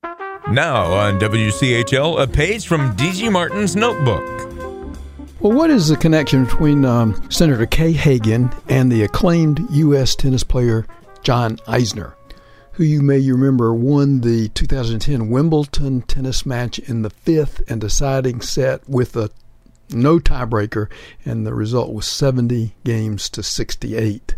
Now on WCHL, a page from D.G. Martin's notebook. Well, what is the connection between Senator Kay Hagan and the acclaimed U.S. tennis player John Isner, who you may remember won the 2010 Wimbledon tennis match in the fifth and deciding set with a no tiebreaker, and the result was 70 games to 68.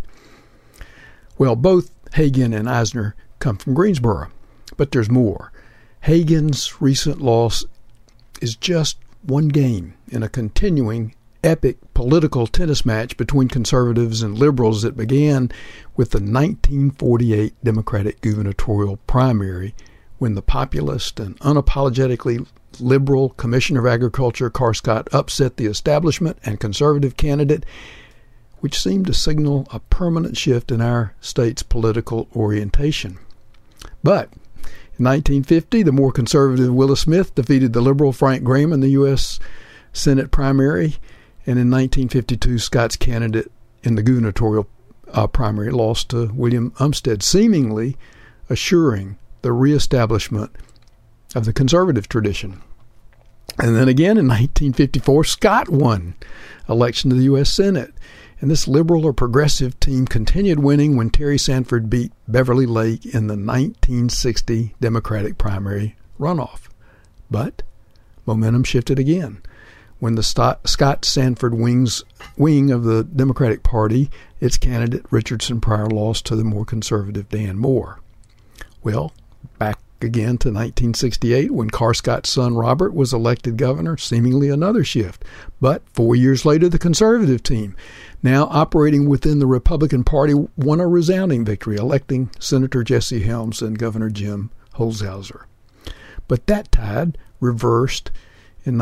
Well, both Hagan and Isner come from Greensboro, but there's more. Hagan's recent loss is just one game in a continuing epic political tennis match between conservatives and liberals that began with the 1948 Democratic gubernatorial primary, when the populist and unapologetically liberal Commissioner of Agriculture Carr Scott upset the establishment and conservative candidate, which seemed to signal a permanent shift in our state's political orientation. But in 1950, the more conservative Willis Smith defeated the liberal Frank Graham in the U.S. Senate primary, and in 1952, Scott's candidate in the gubernatorial primary lost to William Umstead, seemingly assuring the reestablishment of the conservative tradition. And then again in 1954, Scott won election to the U.S. Senate, and this liberal or progressive team continued winning when Terry Sanford beat Beverly Lake in the 1960 Democratic primary runoff. But momentum shifted again when the Scott-Sanford wing of the Democratic Party, its candidate Richardson Pryor, lost to the more conservative Dan Moore. Well, back again to 1968 when Carr Scott's son Robert was elected governor, seemingly another shift. But 4 years later, the conservative team, now operating within the Republican Party, won a resounding victory, electing Senator Jesse Helms and Governor Jim Holzhauser. But that tide reversed in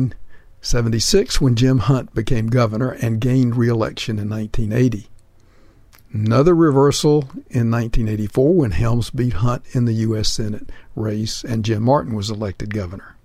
1976 when Jim Hunt became governor and gained re-election in 1980. Another reversal in 1984 when Helms beat Hunt in the U.S. Senate race and Jim Martin was elected governor.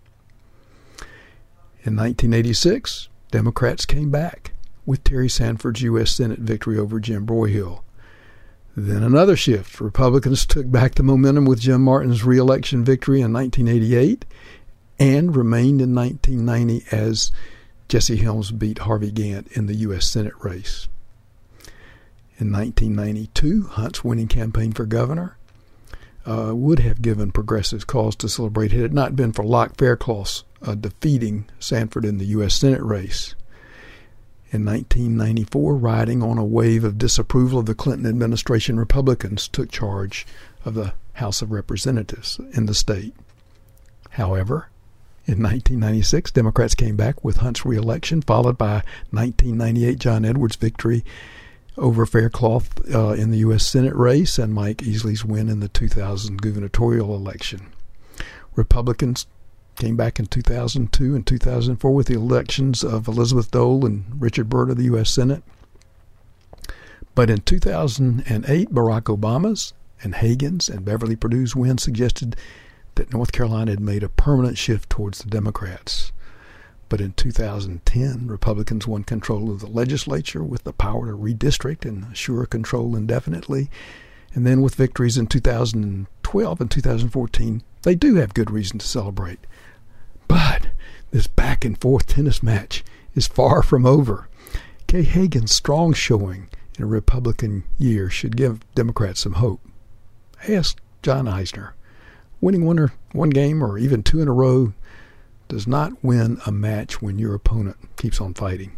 In 1986, Democrats came back with Terry Sanford's U.S. Senate victory over Jim Broyhill. Then another shift. Republicans took back the momentum with Jim Martin's re-election victory in 1988 and remained in 1990 as Jesse Helms beat Harvey Gantt in the U.S. Senate race. In 1992, Hunt's winning campaign for governor would have given progressives cause to celebrate had it not been for Locke Faircloth's defeating Sanford in the U.S. Senate race. In 1994, riding on a wave of disapproval of the Clinton administration, Republicans took charge of the House of Representatives in the state. However, in 1996, Democrats came back with Hunt's re-election, followed by 1998 John Edwards' victory over Faircloth in the U.S. Senate race and Mike Easley's win in the 2000 gubernatorial election. Republicans came back in 2002 and 2004 with the elections of Elizabeth Dole and Richard Byrd of the U.S. Senate. But in 2008, Barack Obama's and Hagan's and Beverly Perdue's win suggested that North Carolina had made a permanent shift towards the Democrats. But in 2010, Republicans won control of the legislature with the power to redistrict and assure control indefinitely. And then with victories in 2012 and 2014, they do have good reason to celebrate. But this back-and-forth tennis match is far from over. Kay Hagan's strong showing in a Republican year should give Democrats some hope. Ask John Isner. Winning one game or even two in a row does not win a match when your opponent keeps on fighting.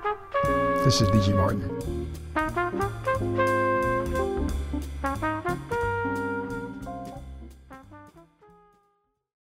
This is D.G. Martin.